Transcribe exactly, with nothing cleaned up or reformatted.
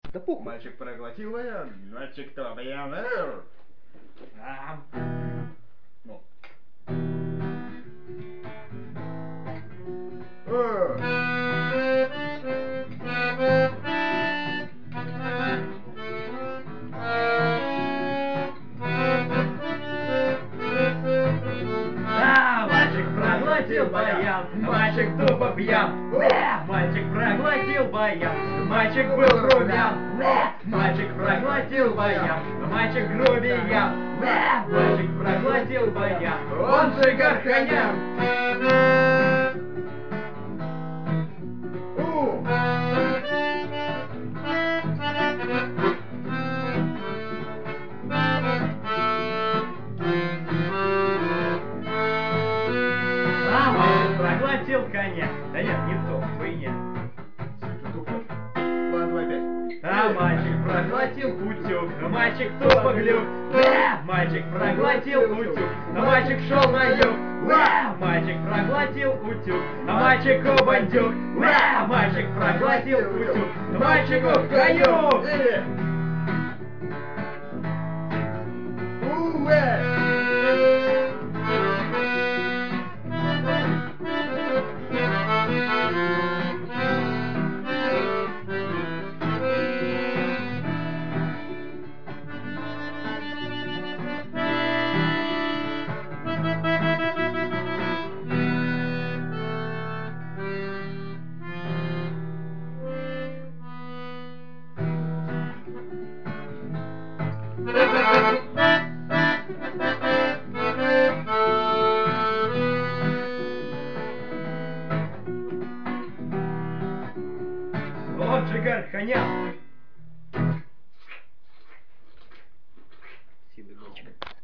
Да похуй. Мальчик проглотил баян. Мальчик кто? Баян. Ам. Ну. А, мальчик проглотил баян, мальчик тупо пьян. Бля, мальчик проглотил баян, мальчик был грубиян. Бля, мальчик проглотил баян, мальчик грубиян. Бля, мальчик проглотил баян, он же Гарханян. Проглотил коня. Да нет, не то, хуйня. Ладно, давай опять. А мальчик проглотил утюг, а мальчик тупо глюк. Бля, мальчик проглотил утюг, а мальчик шел на юг. Бля, мальчик проглотил утюг, а мальчику бандюк. Бля, мальчик проглотил утюг, а мальчику каюк. Вот же Гарханян. Силы мальчика.